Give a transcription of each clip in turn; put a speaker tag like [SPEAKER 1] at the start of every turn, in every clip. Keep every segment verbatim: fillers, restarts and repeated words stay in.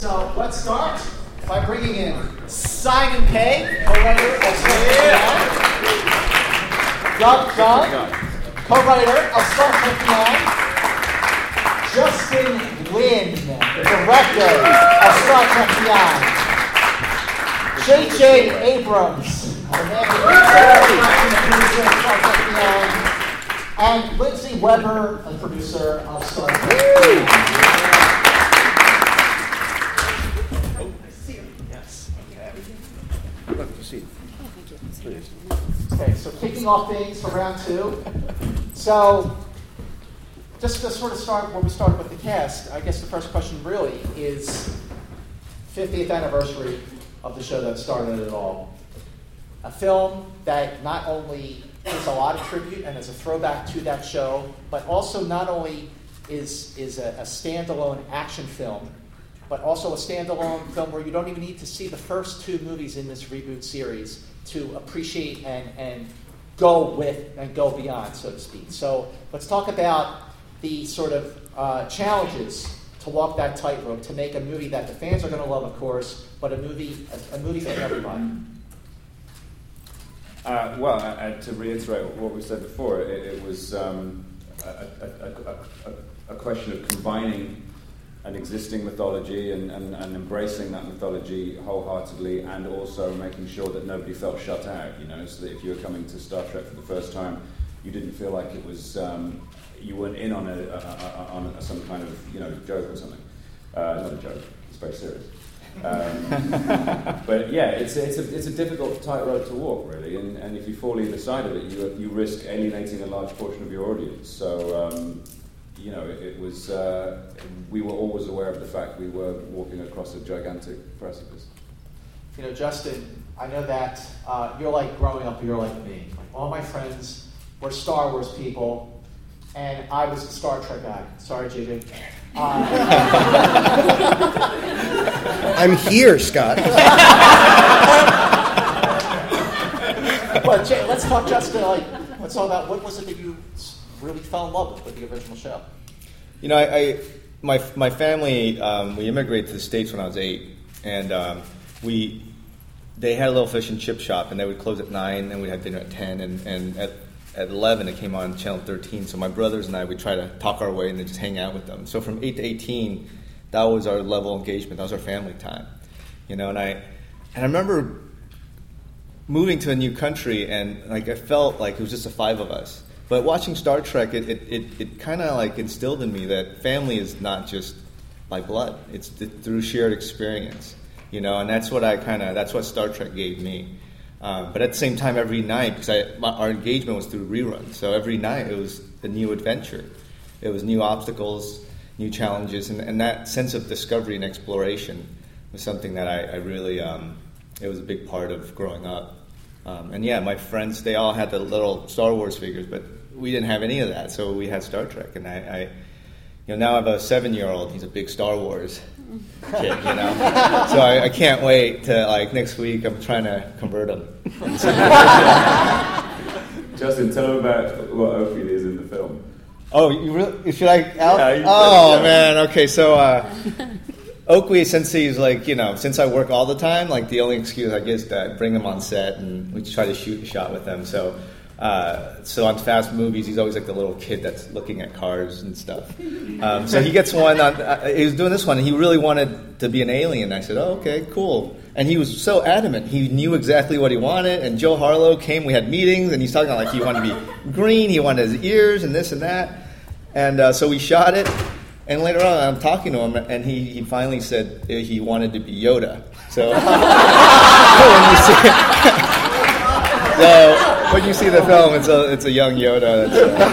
[SPEAKER 1] So let's start by bringing in Simon Pegg, co-writer of Star Trek Doug Gunn, co-writer of Star Trek Beyond, Justin Lin, director of Star Trek Beyond, J J Abrams, the man who producer of Star Trek Beyond, and Lindsay Weber, a producer of Star Trek Beyond. Okay, so kicking off things for round two. So, just to sort of start where we started with the cast, I guess the first question really is fiftieth anniversary of the show that started it all. A film that not only is a lot of tribute and is a throwback to that show, but also not only is, is a, a standalone action film, but also a standalone film where you don't even need to see the first two movies in this reboot series to appreciate and, and go with and go beyond, so to speak. So let's talk about the sort of uh, challenges to walk that tightrope to make a movie that the fans are going to love, of course, but a movie a, a movie for everybody.
[SPEAKER 2] Uh, well, uh, to reiterate what we said before, it, it was um, a, a, a, a, a question of combining an existing mythology and, and, and embracing that mythology wholeheartedly, and also making sure that nobody felt shut out, you know, so that if you were coming to Star Trek for the first time, you didn't feel like it was, um, you weren't in on, a, a, a, on a, some kind of, you know, joke or something. Uh, not a joke, it's very serious. Um, but yeah, it's, it's, a, it's a difficult tightrope to walk, really, and, and if you fall either side of it, you, you risk alienating a large portion of your audience. So, um, you know, it, it was, uh, we were always aware of the fact we were walking across a gigantic precipice.
[SPEAKER 1] You know, Justin, I know that uh, you're like growing up, you're like me. Like all my friends were Star Wars people, and I was the Star Trek guy. Sorry, J J. Uh,
[SPEAKER 3] I'm here, Scott.
[SPEAKER 1] But Jay, let's talk, Justin. Like, let's talk about what was it that you really fell in love with with the original show?
[SPEAKER 4] You know, I, I my my family um, we immigrated to the States when I was eight, and um, we they had a little fish and chip shop, and they would close at nine, and we'd have dinner at ten, and, and at at eleven it came on channel thirteen. So my brothers and I would try to talk our way and then just hang out with them. So from eight to eighteen, that was our level of engagement. That was our family time, you know. And I and I remember moving to a new country, and like I felt like it was just the five of us. But watching Star Trek, it it, it, it kind of like instilled in me that family is not just by blood; it's th- through shared experience, you know. And that's what I kind of that's what Star Trek gave me. Um, but at the same time, every night, because I, my, our engagement was through reruns, so every night it was a new adventure. It was new obstacles, new challenges, and, and that sense of discovery and exploration was something that I, I really um, it was a big part of growing up. Um, and yeah, my friends, they all had the little Star Wars figures, but we didn't have any of that, so we had Star Trek. And I, I you know, now I have a seven-year-old. He's a big Star Wars kid, you know. So I, I can't wait to, like, next week I'm trying to convert him.
[SPEAKER 2] Justin, tell him about what Opie is in the film.
[SPEAKER 4] Oh, you really? Should I? Al?
[SPEAKER 2] Yeah, you
[SPEAKER 4] oh,
[SPEAKER 2] yeah.
[SPEAKER 4] man. Okay, so uh, Oakley, since he's like, you know, since I work all the time, like the only excuse I get is that I bring him on set and we try to shoot a shot with him. So, uh, so on fast movies, he's always like the little kid that's looking at cars and stuff. Um, so he gets one. On, uh, he was doing this one, and he really wanted to be an alien. I said, "Oh, okay, cool." And he was so adamant. He knew exactly what he wanted. And Joe Harlow came. We had meetings, and he's talking like he wanted to be green. He wanted his ears and this and that. And uh, so we shot it. And later on, I'm talking to him, and he, he finally said he wanted to be Yoda. So, when you see, so when you see the film, it's a it's a young Yoda.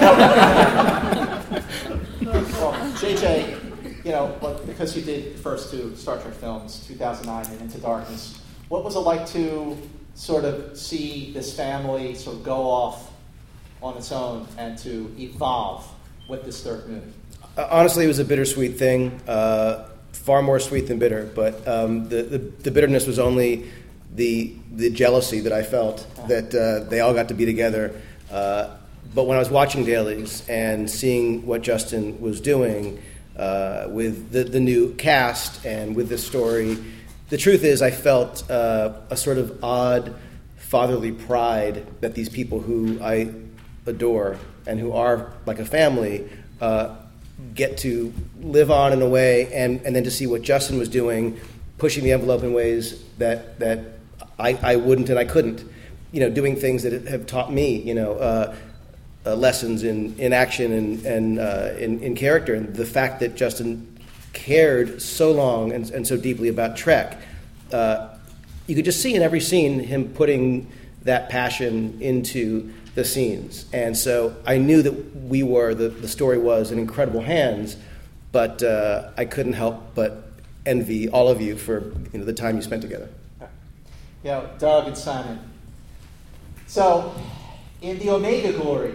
[SPEAKER 1] Well, J J, you know, because you did the first two Star Trek films, two thousand nine and Into Darkness, what was it like to sort of see this family sort of go off on its own and to evolve with this third movie?
[SPEAKER 3] Honestly, it was a bittersweet thing, uh, far more sweet than bitter. But um, the, the the bitterness was only the the jealousy that I felt that uh, they all got to be together. Uh, but when I was watching dailies and seeing what Justin was doing, uh, with the, the new cast and with this story. The truth is, I felt uh, a sort of odd fatherly pride that these people who I adore and who are like a family uh, get to live on in a way, and, and then to see what Justin was doing, pushing the envelope in ways that that I, I wouldn't and I couldn't, you know, doing things that have taught me, you know, uh, uh, lessons in, in action and, and uh, in, in character. And the fact that Justin cared so long and, and so deeply about Trek, uh, you could just see in every scene him putting that passion into the scenes. And so I knew that we were, the, the story was in incredible hands, but uh, I couldn't help but envy all of you for, you know, the time you spent together.
[SPEAKER 1] Yeah, Doug and Simon. So, in the Omega Glory,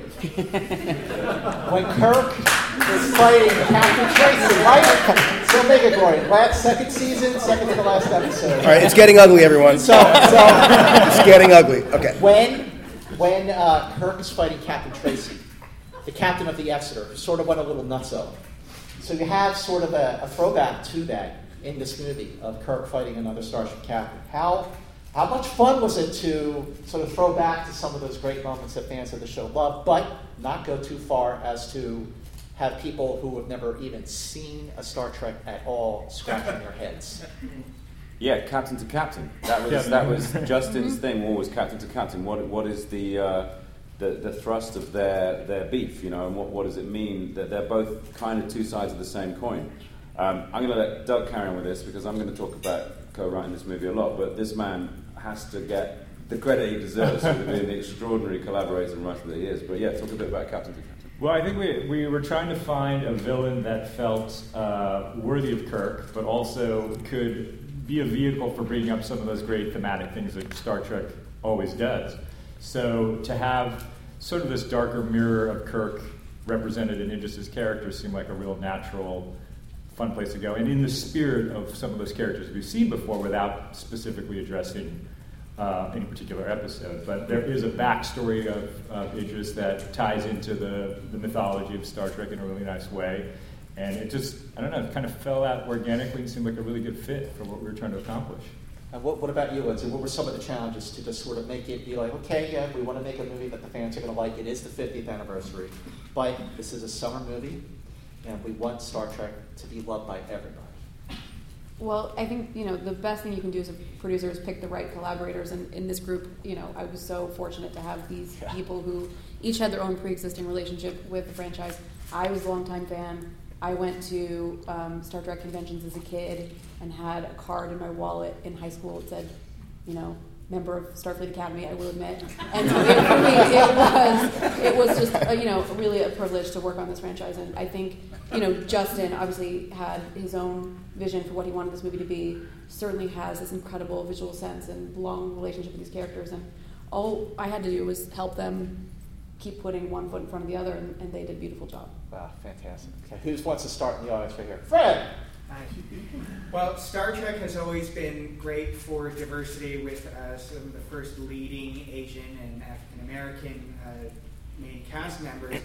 [SPEAKER 1] when Kirk is fighting Captain Tracy, right? It's Omega Glory. Last, second season, second to the last episode.
[SPEAKER 3] All right, it's getting ugly, everyone.
[SPEAKER 1] So, so
[SPEAKER 3] it's getting ugly. Okay.
[SPEAKER 1] When when uh, Kirk is fighting Captain Tracy, the captain of the Exeter, who sort of went a little nutso. So you have sort of a, a throwback to that in this movie of Kirk fighting another starship captain. How how much fun was it to sort of throw back to some of those great moments that fans of the show love, but not go too far as to have people who have never even seen a Star Trek at all scratching their heads?
[SPEAKER 2] Yeah, captain to captain. That was that was Justin's thing. Always captain to captain. What what is the uh, the the thrust of their their beef? You know, and what what does it mean that they're both kind of two sides of the same coin? Um, I'm going to let Doug carry on with this because I'm going to talk about co-writing this movie a lot. But this man has to get the credit he deserves for being the extraordinary collaborator and writer that he is. But yeah, talk a bit about captain to captain.
[SPEAKER 5] Well, I think we we were trying to find a villain that felt uh, worthy of Kirk, but also could be a vehicle for bringing up some of those great thematic things that Star Trek always does. So to have sort of this darker mirror of Kirk represented in Idris's character seemed like a real natural, fun place to go. And in the spirit of some of those characters we've seen before without specifically addressing uh, any particular episode. But there is a backstory of, of Idris that ties into the, the mythology of Star Trek in a really nice way. And it just, I don't know, it kind of fell out organically and seemed like a really good fit for what we were trying to accomplish.
[SPEAKER 1] And what, what about you, Lindsay? What were some of the challenges to just sort of make it be like, okay, yeah, we want to make a movie that the fans are going to like. It is the fiftieth anniversary, but this is a summer movie, and we want Star Trek to be loved by everybody.
[SPEAKER 6] Well, I think, you know, the best thing you can do as a producer is pick the right collaborators. And in this group, you know, I was so fortunate to have these
[SPEAKER 1] yeah.
[SPEAKER 6] people who each had their own pre-existing relationship with the franchise. I was a longtime fan. I went to um, Star Trek conventions as a kid and had a card in my wallet in high school that said, you know, member of Starfleet Academy, I will admit. And so it, for me, it was, it was just, a, you know, really a privilege to work on this franchise. And I think, you know, Justin obviously had his own vision for what he wanted this movie to be, certainly has this incredible visual sense and long relationship with these characters. And all I had to do was help them keep putting one foot in front of the other, and, and they did a beautiful job.
[SPEAKER 1] Wow, fantastic. Okay, who wants to start in the audience right here? Fred!
[SPEAKER 7] Hi. Well, Star Trek has always been great for diversity with uh, some of the first leading Asian and African American uh, main cast members.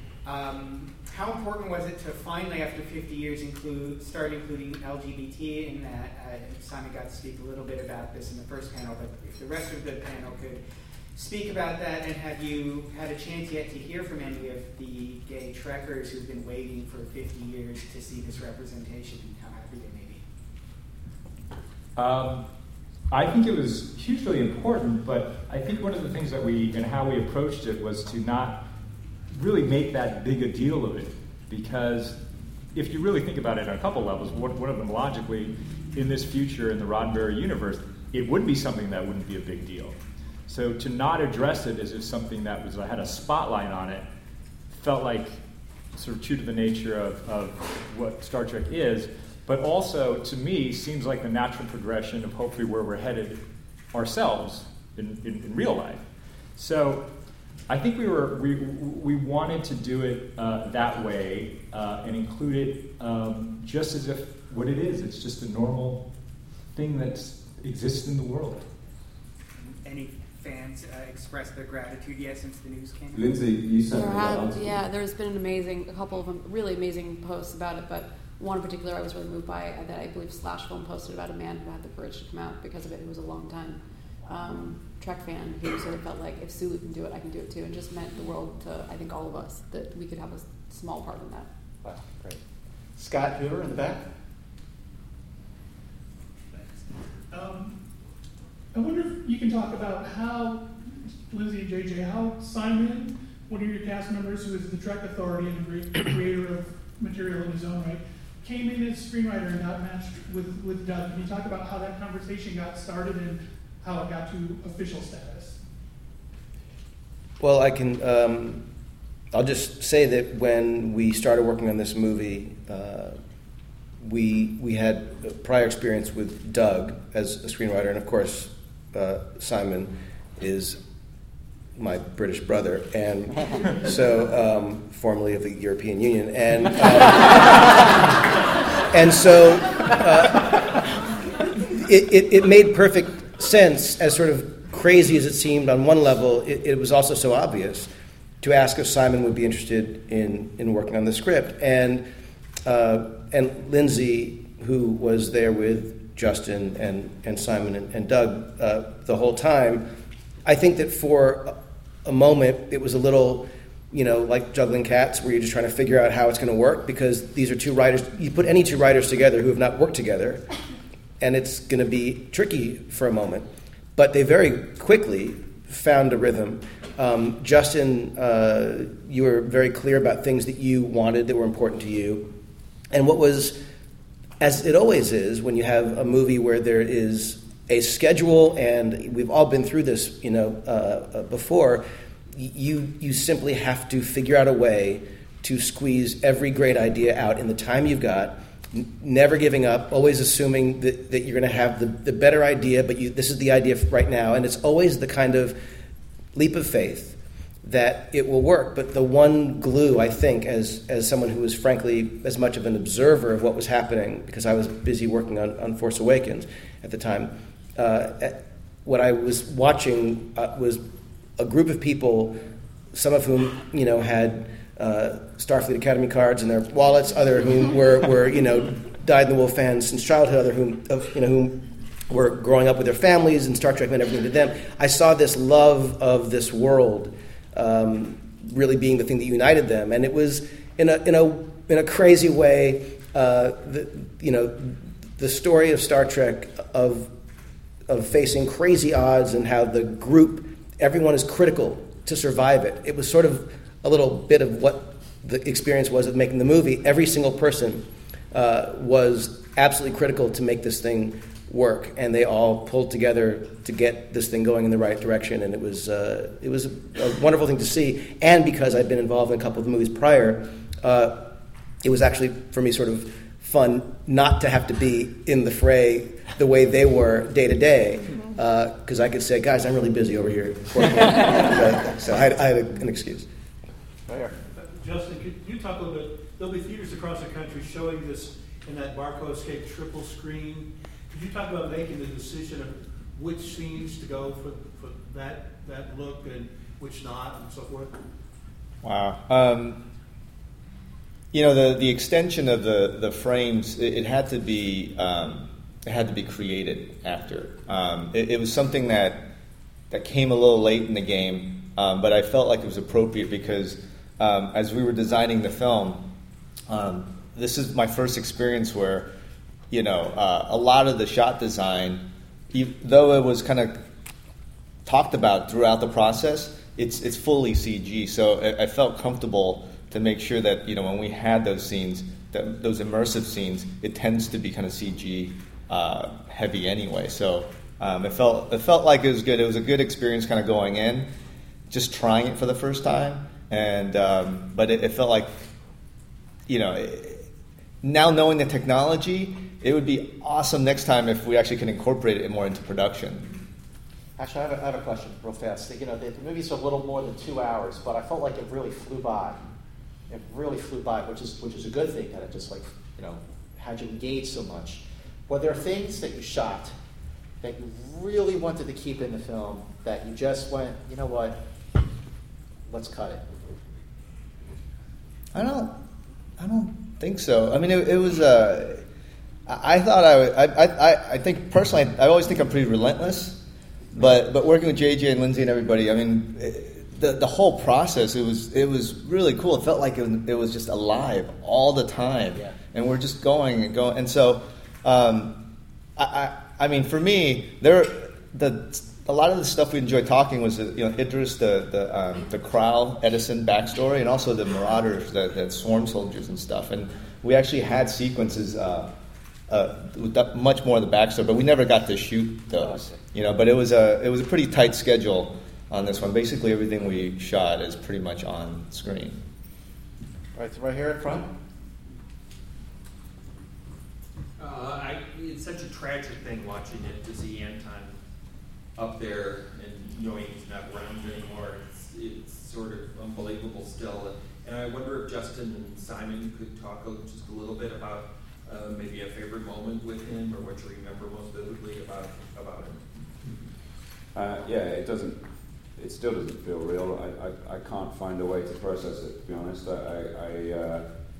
[SPEAKER 7] Um, how important was it to finally, after fifty years, include start including L G B T in that? Uh, Simon got to speak a little bit about this in the first panel, but if the rest of the panel could speak about that, and have you had a chance yet to hear from any of the gay Trekkers who've been waiting for fifty years to see this representation and how happy they may be?
[SPEAKER 5] Um, I think it was hugely important, but I think one of the things that we, and how we approached it, was to not really make that big a deal of it. Because if you really think about it on a couple levels, one, one of them logically, in this future, in the Roddenberry universe, it would be something that wouldn't be a big deal. So to not address it as if something that was had a spotlight on it felt like sort of true to the nature of, of what Star Trek is, but also, to me, seems like the natural progression of hopefully where we're headed ourselves in, in, in real life. So I think we were we we wanted to do it uh, that way uh, and include it um, just as if what it is. It's just a normal thing that exists in the world.
[SPEAKER 7] Any fans uh, expressed their gratitude yet since the news came out?
[SPEAKER 2] Lindsay, you sent
[SPEAKER 6] There
[SPEAKER 2] me that
[SPEAKER 6] have,
[SPEAKER 2] article.
[SPEAKER 6] yeah, there's been an amazing, a couple of them, really amazing posts about it, but one in particular I was really moved by that I believe Slash Film posted about a man who had the courage to come out because of it, who was a long time um, Trek fan, who sort of felt like if Sulu can do it, I can do it too, and just meant the world to, I think, all of us, that we could have a small part in that.
[SPEAKER 1] Wow, great. Scott Hoover in the back.
[SPEAKER 8] Thanks. Um, I wonder if you can talk about how, Lindsay and J J, how Simon, one of your cast members who is the Trek authority and the creator of material in his own right, came in as screenwriter and got matched with, with Doug. Can you talk about how that conversation got started and how it got to official status?
[SPEAKER 3] Well, I can. Um, I'll just say that when we started working on this movie, uh, we we had prior experience with Doug as a screenwriter, and of course, uh, Simon is my British brother, and so um, formerly of the European Union, and um, and so uh, it, it it made perfect sense, as sort of crazy as it seemed on one level. It, it was also so obvious to ask if Simon would be interested in in working on the script, and uh, and Lindsay, who was there with Justin and and Simon and, and Doug uh, the whole time. I think that for a moment it was a little, you know, like juggling cats, where you're just trying to figure out how it's going to work, because these are two writers. You put any two writers together who have not worked together, and it's going to be tricky for a moment. But they very quickly found a rhythm. Um, Justin, uh, you were very clear about things that you wanted that were important to you. And what was, as it always is, when you have a movie where there is a schedule, and we've all been through this, you know, uh, uh, before, you you simply have to figure out a way to squeeze every great idea out in the time you've got, n- never giving up, always assuming that, that you're going to have the, the better idea, but you, this is the idea right now, and it's always the kind of leap of faith that it will work. But the one glue, I think, as as someone who was frankly as much of an observer of what was happening, because I was busy working on, on Force Awakens at the time, uh, what I was watching uh, was a group of people, some of whom, you know, had uh, Starfleet Academy cards in their wallets, other whom were, were you know, dyed-in-the-wool fans since childhood, other whom, of, you know, whom were growing up with their families, and Star Trek meant everything to them. I saw this love of this world um, really being the thing that united them, and it was in a in a in a crazy way, uh, the, you know, the story of Star Trek of of facing crazy odds, and how the group, everyone is critical to survive it. It was sort of a little bit of what the experience was of making the movie. Every single person uh, was absolutely critical to make this thing work, and they all pulled together to get this thing going in the right direction. And it was uh, it was a, a wonderful thing to see. And because I'd been involved in a couple of the movies prior, uh, it was actually for me sort of fun not to have to be in the fray the way they were day to day, because I could say, guys, I'm really busy over here. So I had, I had an excuse.
[SPEAKER 1] There.
[SPEAKER 9] Justin, could you talk a little bit? There'll be theaters across the country showing this in that Barco Escape triple screen. Could you talk about making the decision of which scenes to go for, for that that look and which not, and so forth?
[SPEAKER 4] Wow. Um, you know, the, the extension of the, the frames, it, it had to be um, it had to be created after. Um, it, it was something that that came a little late in the game, um, but I felt like it was appropriate because um, as we were designing the film, um, this is my first experience where, you know, uh, a lot of the shot design, even, though it was kind of talked about throughout the process, it's it's fully C G. So I, I felt comfortable to make sure that, you know, when we had those scenes, that those immersive scenes, it tends to be kind of C G uh, heavy anyway. So um, it felt it felt like it was good. It was a good experience, kind of going in, just trying it for the first time, and um, but it, it felt like, you know, it, now knowing the technology, it would be awesome next time if we actually can incorporate it more into production.
[SPEAKER 1] Actually, I have a, I have a question real fast. You know, the, the movie's a little more than two hours, but I felt like it really flew by. It really flew by, which is which is a good thing, that it just, like, you know, had you engaged so much. Were there things that you shot that you really wanted to keep in the film that you just went, you know what, let's cut it?
[SPEAKER 4] I don't, I don't think so. I mean, it, it was. Uh, I, I thought I, would, I, I. I think personally, I always think I'm pretty relentless. But but working with J J and Lindsay and everybody, I mean, it, the the whole process, it was it was really cool. It felt like it was, it was just alive all the time,
[SPEAKER 3] Yeah.
[SPEAKER 4] and we're just going and going. And so, um, I, I I mean, for me, there the. A lot of the stuff we enjoyed talking was, you know, Idris, the the um, the Crowl Edison backstory, and also the Marauders, the, the swarm soldiers and stuff. And we actually had sequences, uh, uh, with that- much more of the backstory, but we never got to shoot those. You know, but it was a it was a pretty tight schedule on this one. Basically, everything we shot is pretty much on screen.
[SPEAKER 1] Right, right here in front.
[SPEAKER 10] Uh, I, it's such a tragic thing watching it to see Anton up there and knowing he's not around anymore. It's, it's sort of unbelievable still. And I wonder if Justin and Simon could talk a, just a little bit about uh, maybe a favorite moment with him, or what you remember most vividly about about him.
[SPEAKER 2] Uh, yeah, it doesn't. It still doesn't feel real. I, I, I can't find a way to process it. To be honest, I I, uh,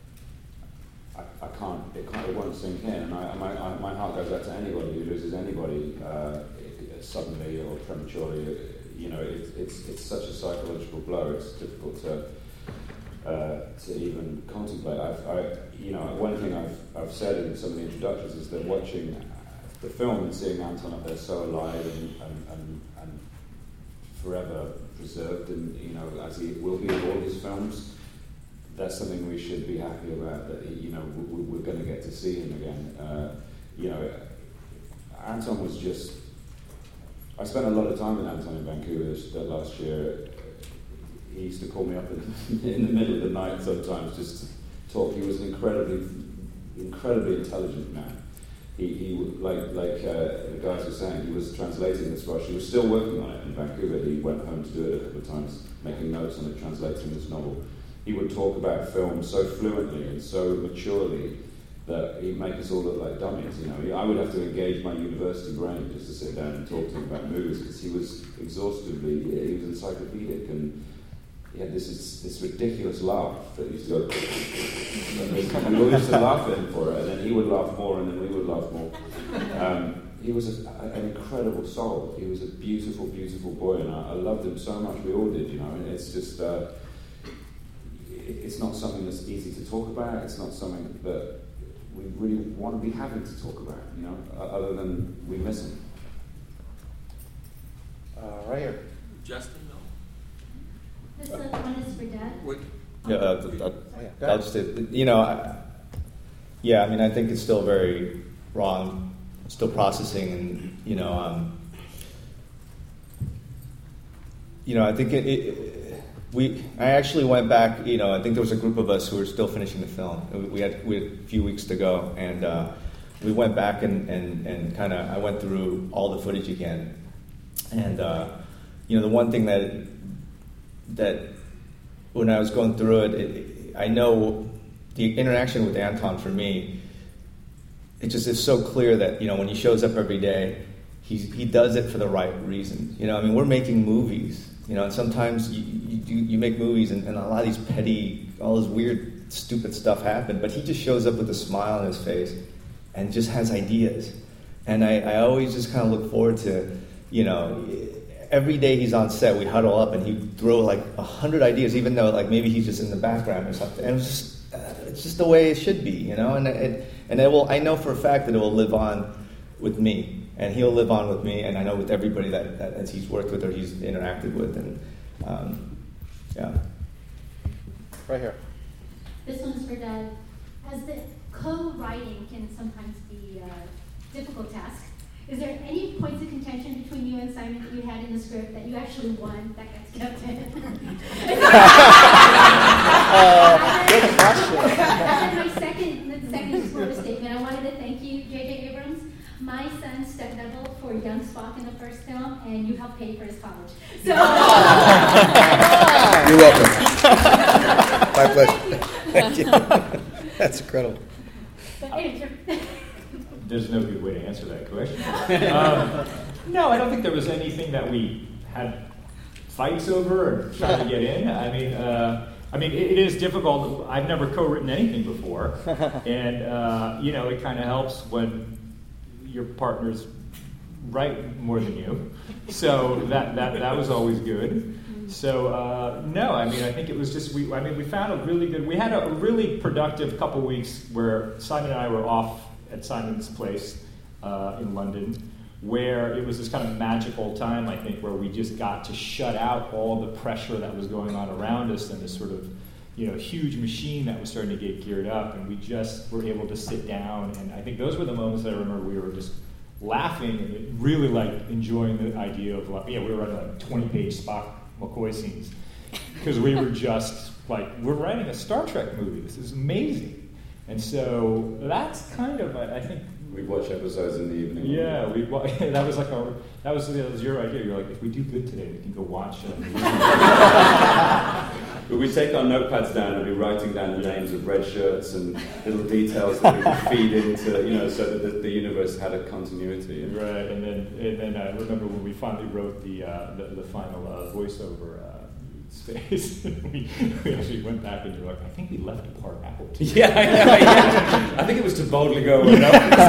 [SPEAKER 2] I, I can't. It can't. It won't sink in. And I, my I, my heart goes out to anybody who loses anybody uh, suddenly or prematurely. You know, it, it's it's such a psychological blow. It's difficult to uh, to even contemplate. I've, I, you know, one thing I've I've said in some of the introductions is that watching the film and seeing Anton up there so alive and and, and, and forever preserved, and you know, as he will be in all his films, that's something we should be happy about. That he, you know, we, we're going to get to see him again. Uh, you know, Anton was just. I spent a lot of time with Anton in Vancouver this, that last year. He used to call me up in, in the middle of the night sometimes just to talk. He was an incredibly, incredibly intelligent man. He, he like like uh, the guys were saying, he was translating this for us. He was still working on it in Vancouver. He went home to do it a couple of times, making notes on it, translating this novel. He would talk about film so fluently and so maturely that he'd make us all look like dummies. You know, I would have to engage my university brain just to sit down and talk to him about movies, because he was exhaustively, he was encyclopedic, and he had this this ridiculous laugh that used to go. We all used to laugh at him for it, and then he would laugh more, and then we would laugh more. Um, he was a, an incredible soul. He was a beautiful, beautiful boy, and I, I loved him so much. We all did, you know. And it's just, uh, it, it's not something that's easy to talk about. It's not something that we really want to be having to talk about, you know, other than we miss him.
[SPEAKER 1] Uh, right here.
[SPEAKER 10] Justin, no.
[SPEAKER 11] This uh, one is for Dad.
[SPEAKER 10] What?
[SPEAKER 4] Yeah, uh, uh, uh, I'll just, you know, I, yeah, I mean, I think it's still very wrong, still processing, and, you know, um, you know, I think it, it we, I actually went back, you know, I think there was a group of us who were still finishing the film. We had, we had a few weeks to go, and uh, we went back and, and, and kind of, I went through all the footage again. And, uh, you know, the one thing that, that when I was going through it, it, I know the interaction with Anton for me, it just is so clear that, you know, when he shows up every day, he, he does it for the right reason. You know, I mean, we're making movies. You know, and sometimes you you, do, you make movies and, and a lot of these petty, all this weird, stupid stuff happen, but he just shows up with a smile on his face and just has ideas. And I, I always just kind of look forward to, you know, every day he's on set, we huddle up and he'd throw like a hundred ideas, even though like maybe he's just in the background or something. And it's just, uh, it's just the way it should be, you know. And it, and it will, I know for a fact that it will live on with me. And he'll live on with me, and I know with everybody that, that as he's worked with or he's interacted with, and um, yeah.
[SPEAKER 1] Right here.
[SPEAKER 11] This one's for Dad. As the co-writing can sometimes be a difficult task, is there any points of contention between you and Simon that you had in the script that you actually won that gets kept in?
[SPEAKER 1] uh, good question.
[SPEAKER 11] And then my second, the second is more of a statement. I wanted to thank you, J J Abrams. My son stepped double for young Spock in the first film, and you helped pay for his college. So
[SPEAKER 3] you're welcome. My pleasure. Thank you. That's incredible.
[SPEAKER 11] But anyway,
[SPEAKER 5] there's no good way to answer that question. Um, no, I don't think there was anything that we had fights over or trying to get in. I mean, uh, I mean, it, it is difficult. I've never co-written anything before, and uh, you know, it kind of helps when your partner's write more than you. So that that that was always good. So uh, no, I mean, I think it was just we. I mean, we found a really good. We had a really productive couple weeks where Simon and I were off at Simon's place uh, in London, where it was this kind of magical time, I think, where we just got to shut out all the pressure that was going on around us and this sort of, you know, huge machine that was starting to get geared up, and we just were able to sit down. And I think those were the moments that I remember we were just laughing and really like enjoying the idea of like, yeah, we were writing like twenty-page Spock McCoy scenes because we were just like, we're writing a Star Trek movie. This is amazing. And so that's kind of, I, I think.
[SPEAKER 2] We watch episodes in the evening.
[SPEAKER 5] Yeah, we that was like our that was that was your idea. You're like, if we do good today, we can go watch it.
[SPEAKER 2] But we take our notepads down and be writing down the names of red shirts and little details that we could feed into, you know, so that the, the universe had a continuity.
[SPEAKER 5] Right, and then and then I remember when we finally wrote the uh, the, the final uh, voiceover uh, space, we, we actually went back and you're like, I think we left a part out.
[SPEAKER 2] Yeah, I know. Yeah. I think it was to boldly go. No,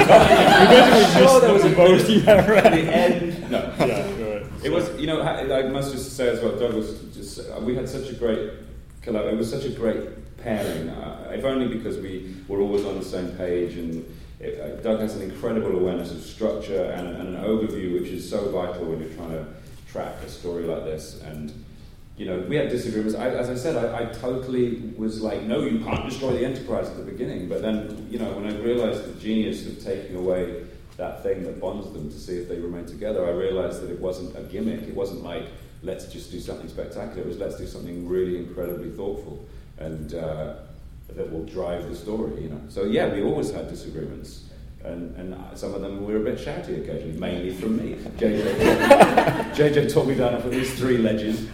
[SPEAKER 5] sure there was a boat. Yeah, right.
[SPEAKER 2] The end. No.
[SPEAKER 5] Yeah, right.
[SPEAKER 2] It was, you know, I must just say as well, Douglas, just, we had such a great collab. It was such a great pairing, uh, if only because we were always on the same page, and it, uh, Doug has an incredible awareness of structure and, and an overview, which is so vital when you're trying to track a story like this. And you know, we had disagreements. I, as I said, I, I totally was like, no, you can't destroy the Enterprise at the beginning. But then, you know, when I realized the genius of taking away that thing that bonds them to see if they remain together, I realized that it wasn't a gimmick. It wasn't like, let's just do something spectacular. It was, let's do something really incredibly thoughtful and uh, that will drive the story, you know. So, yeah, we always had disagreements. And, and some of them were a bit shouty occasionally, mainly from me. J J, J J taught me down for these three legends.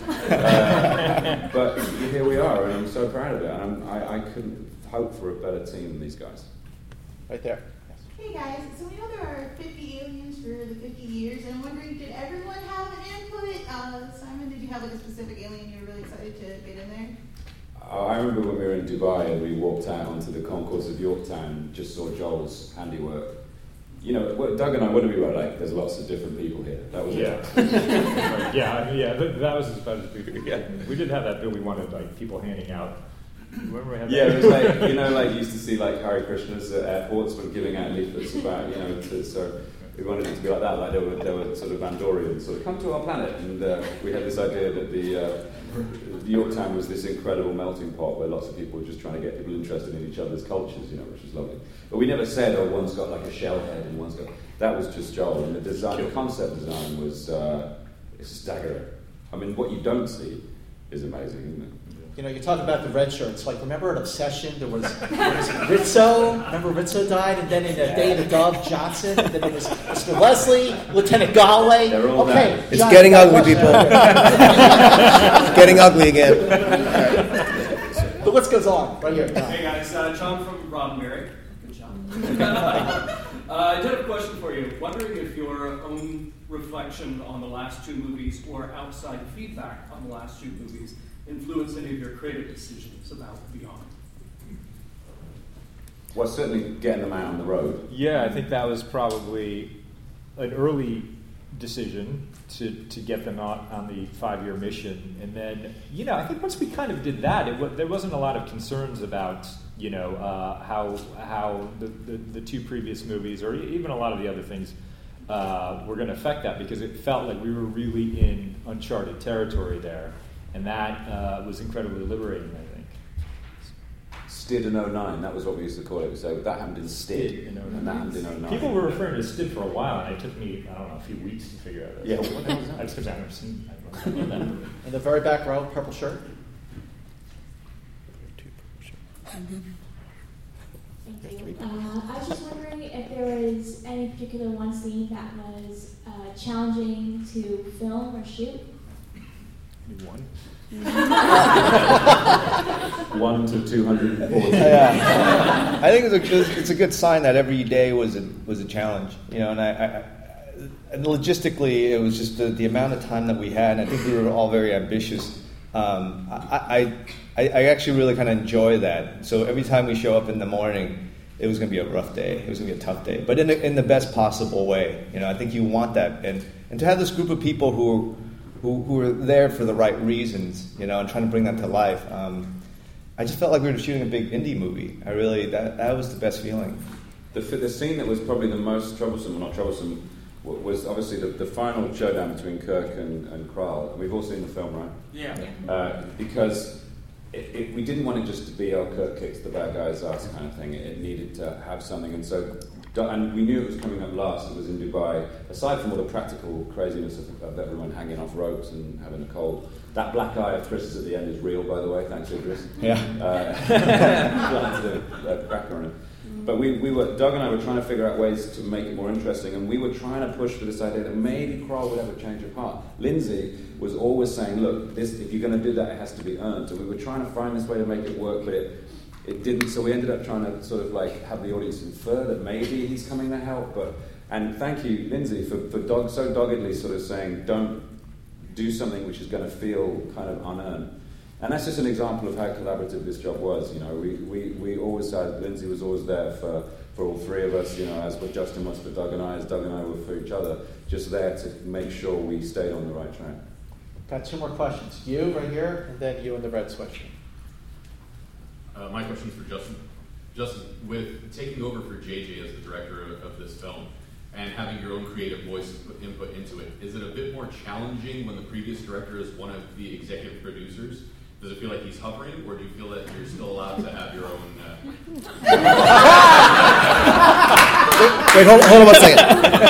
[SPEAKER 2] Uh, but here we are, and I'm so proud of it. And I'm, I, I couldn't hope for a better team than these guys.
[SPEAKER 3] Right there.
[SPEAKER 12] Hey guys, so we know there are fifty aliens for the fifty years, and I'm wondering, did everyone have an input? Uh, Simon, did you have like a specific alien you were really excited to get in there?
[SPEAKER 2] Uh, I remember when we were in Dubai and we walked out onto the concourse of Yorktown, just saw Joel's handiwork. You know, what, Doug and I, what did we write? Like, there's lots of different people here. That was
[SPEAKER 5] yeah.
[SPEAKER 2] it.
[SPEAKER 5] yeah, I mean, yeah, that, that was as bad as we could get. We did have that bill. We wanted like people handing out. Remember we had
[SPEAKER 2] yeah,
[SPEAKER 5] that?
[SPEAKER 2] it was like, you know, like you used to see like Hare Krishnas at airports when giving out leaflets about, you know, to, so we wanted it to be like that. Like there were, there were sort of Andorians, sort of come to our planet, and uh, we had this idea that the uh, Yorktown was this incredible melting pot where lots of people were just trying to get people interested in each other's cultures, you know, which was lovely. But we never said, oh, one's got like a shell head and one's got. That was just Joel, and the design, the concept design was uh, it's staggering. I mean, what you don't see is amazing, isn't it?
[SPEAKER 1] You know, you talk about the red shirts. Like, remember in Obsession, there was, there was Rizzo. Remember Rizzo died, and then in The Day of the Dove, Johnson. And then there was Mister Leslie, Lieutenant Galway.
[SPEAKER 2] They're all
[SPEAKER 1] okay,
[SPEAKER 2] down.
[SPEAKER 3] It's
[SPEAKER 1] John,
[SPEAKER 3] getting ugly, people. It's getting ugly again.
[SPEAKER 1] The list goes on. Right here. John.
[SPEAKER 13] Hey guys, uh, John from Roddenberry. Good job. uh, I did have a question for you. Wondering if your own reflection on the last two movies or outside feedback on the last two movies influence any of your creative decisions about Beyond?
[SPEAKER 2] Well, certainly getting them out on the road.
[SPEAKER 5] Yeah, I think that was probably an early decision to, to get them out on the five-year mission. And then, you know, I think once we kind of did that, it w- there wasn't a lot of concerns about, you know, uh, how how the, the, the two previous movies or even a lot of the other things uh, were going to affect that, because it felt like we were really in uncharted territory there. And that uh, was incredibly liberating, I think.
[SPEAKER 2] S T I D in oh nine, that was what we used to call it. So that happened in S T I D,
[SPEAKER 5] in oh nine.
[SPEAKER 2] and that happened in oh nine.
[SPEAKER 5] People were referring to S T I D for a while, and it took me, I don't know, a few weeks to figure out.
[SPEAKER 2] Yeah,
[SPEAKER 5] what the hell is that? That's because I've never seen that.
[SPEAKER 1] In the very back row, purple shirt.
[SPEAKER 14] Thank you. Uh, I was just wondering if there was any particular one scene that was uh, challenging to film or shoot.
[SPEAKER 5] One.
[SPEAKER 2] One to two hundred and forty.
[SPEAKER 4] Yeah, I think it's a, it's a good sign that every day was a was a challenge, you know. And I, I and logistically, it was just the, the amount of time that we had. And I think we were all very ambitious um, I, I, I actually really kind of enjoy that. So every time we show up in the morning, it was going to be a rough day. It was going to be a tough day, but in, a, in the best possible way. You know, I think you want that. And, and to have this group of people who, who, who are there for the right reasons, you know, and trying to bring that to life. Um, I just felt like we were shooting a big indie movie. I really, that, that was the best feeling.
[SPEAKER 2] The, the scene that was probably the most troublesome, well not troublesome, was obviously the, the final showdown between Kirk and, and Kral. We've all seen the film, right?
[SPEAKER 10] Yeah.
[SPEAKER 2] Uh, because it, it, we didn't want it just to be, oh, Kirk kicks the bad guy's ass kind of thing. It, it needed to have something. And so, and we knew it was coming up last. It was in Dubai. Aside from all the practical craziness of, of everyone hanging off ropes and having a cold, that black eye of Chris's at the end is real, by the way. Thanks, Idris.
[SPEAKER 4] Yeah.
[SPEAKER 2] Uh, planted a, a cracker on it. But we, we were, Doug and I were trying to figure out ways to make it more interesting, and we were trying to push for this idea that maybe Kral would have a change of heart. Lindsay was always saying, look, this, if you're going to do that, it has to be earned. So we were trying to find this way to make it work, but it, it didn't. So we ended up trying to sort of like have the audience infer that maybe he's coming to help. But and thank you, Lindsay, for, for dog, so doggedly sort of saying, don't do something which is going to feel kind of unearned. And that's just an example of how collaborative this job was. You know, we, we, we always had, Lindsay was always there for, for all three of us, you know, as what Justin was for Doug and I, as Doug and I were for each other, just there to make sure we stayed on the right track.
[SPEAKER 1] Got two more questions. You right here, and then you in the red sweatshirt.
[SPEAKER 15] Uh, my question is for Justin. Justin, with taking over for J J as the director of, of this film, and having your own creative voice put input into it, is it a bit more challenging when the previous director is one of the executive producers? Does it feel like he's hovering, or do you feel that you're still allowed to have your own... Uh...
[SPEAKER 3] Wait, hold, hold on one second.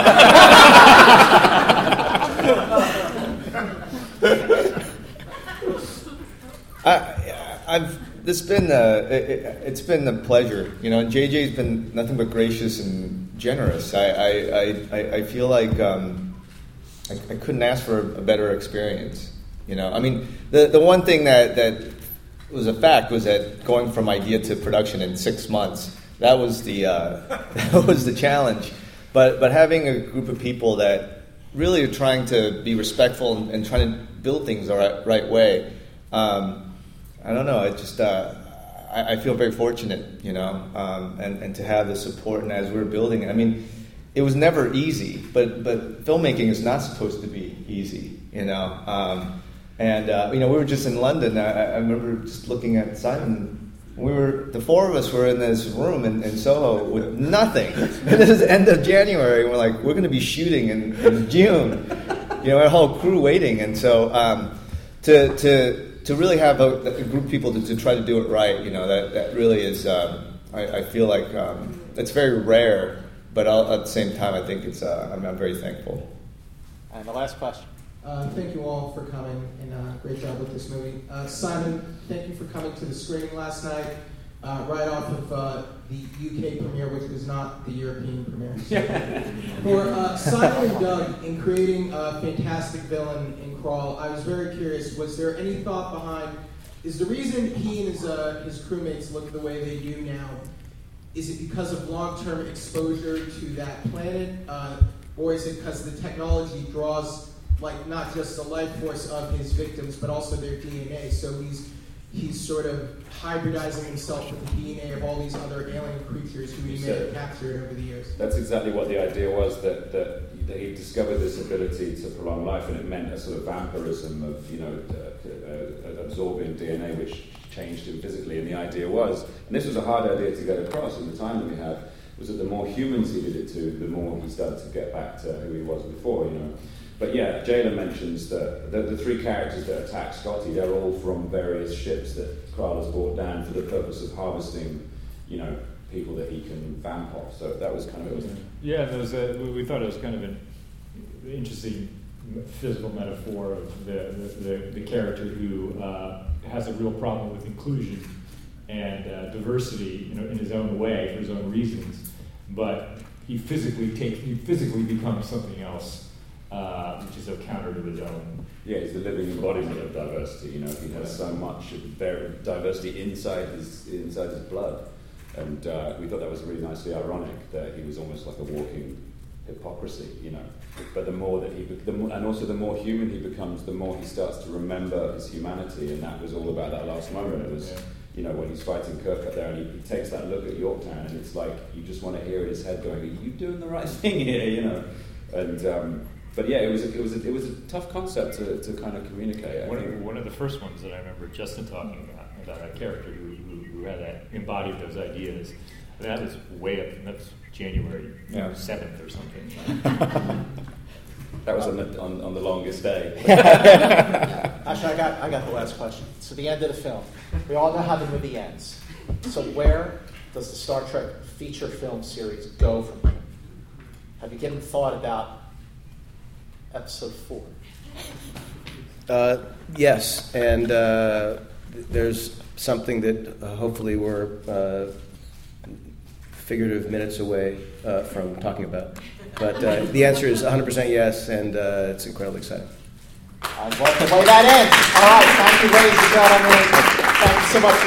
[SPEAKER 4] I, I've, this been a, it, it's been a pleasure. You know, J J's been nothing but gracious and generous. I, I, I, I feel like um, I, I couldn't ask for a better experience. You know, I mean, the, the one thing that, that was a fact was that going from idea to production in six months, that was the uh, that was the challenge. But but having a group of people that really are trying to be respectful and, and trying to build things the right, right way, um, I don't know. I just uh, I, I feel very fortunate, you know, um, and and to have the support. And as we're building it, I mean, it was never easy. But but filmmaking is not supposed to be easy, you know. Um, And, uh, you know, we were just in London. I, I remember just looking at Simon. We were, the four of us were in this room in, in Soho with nothing. And this is the end of January. And we're like, we're going to be shooting in, in June. You know, our whole crew waiting. And so um, to to to really have a, a group of people to, to try to do it right, you know, that, that really is, um, I, I feel like um, it's very rare. But I'll, at the same time, I think it's, uh, I'm, I'm very thankful.
[SPEAKER 1] And the last question.
[SPEAKER 16] Uh, thank you all for coming, and uh, great job with this movie. Uh, Simon, thank you for coming to the screening last night, uh, right off of uh, the U K premiere, which was not the European premiere. So, for uh, Simon and Doug, in creating a fantastic villain in Kral, I was very curious, was there any thought behind, is the reason he and his, uh, his crewmates look the way they do now, is it because of long-term exposure to that planet, uh, or is it because the technology draws like not just the life force of his victims, but also their D N A. So he's he's sort of hybridizing himself with the D N A of all these other alien creatures who he may have captured over the years.
[SPEAKER 2] That's exactly what the idea was, that, that, that he discovered this ability to prolong life, and it meant a sort of vampirism of, you know, uh, uh, absorbing D N A, which changed him physically. And the idea was, and this was a hard idea to get across in the time that we had, was that the more humans he did it to, the more he started to get back to who he was before, you know. But yeah, Jayla mentions that the, the three characters that attack Scotty, they're all from various ships that Kral has brought down for the purpose of harvesting, you know, people that he can vamp off. So that was kind of it.
[SPEAKER 5] Yeah, there was a, we thought it was kind of an interesting physical metaphor of the, the, the, the character who uh, has a real problem with inclusion and uh, diversity, you know, in his own way, for his own reasons, but he physically takes, he physically becomes something else. Uh, which is so counter to his own.
[SPEAKER 2] Yeah, he's the living embodiment of diversity. You know, he has so much diversity inside his inside his blood, and uh, we thought that was really nicely ironic that he was almost like a walking hypocrisy, you know. But the more that he, be- the more, and also the more human he becomes, the more he starts to remember his humanity, and that was all about that last moment. It was,
[SPEAKER 5] Yeah.
[SPEAKER 2] you know, when he's fighting Kirk up there, and he, he takes that look at Yorktown, and it's like you just want to hear in his head going, "Are you doing the right thing here?" You know, and. Um, But yeah, it was a, it was a, it was a tough concept to, to kind of communicate. I
[SPEAKER 5] One
[SPEAKER 2] think.
[SPEAKER 5] of, one of the first ones that I remember Justin talking about, about a character who, who, who had that, embodied those ideas. I mean, that was way up, that was January
[SPEAKER 2] Yeah.
[SPEAKER 5] seventh or something.
[SPEAKER 2] That was on the, on, on the longest day.
[SPEAKER 1] Actually, I got, I got the last question. So the end of the film. We all know how the movie ends. So where does the Star Trek feature film series go from here? Have you given thought about episode four?
[SPEAKER 3] Uh, yes, and uh, there's something that uh, hopefully we're uh, figurative minutes away uh, from talking about. But uh, the answer is one hundred percent yes, and uh, it's incredibly exciting.
[SPEAKER 1] I love the way that ends. All right, thank you, ladies and gentlemen. Thank you so much for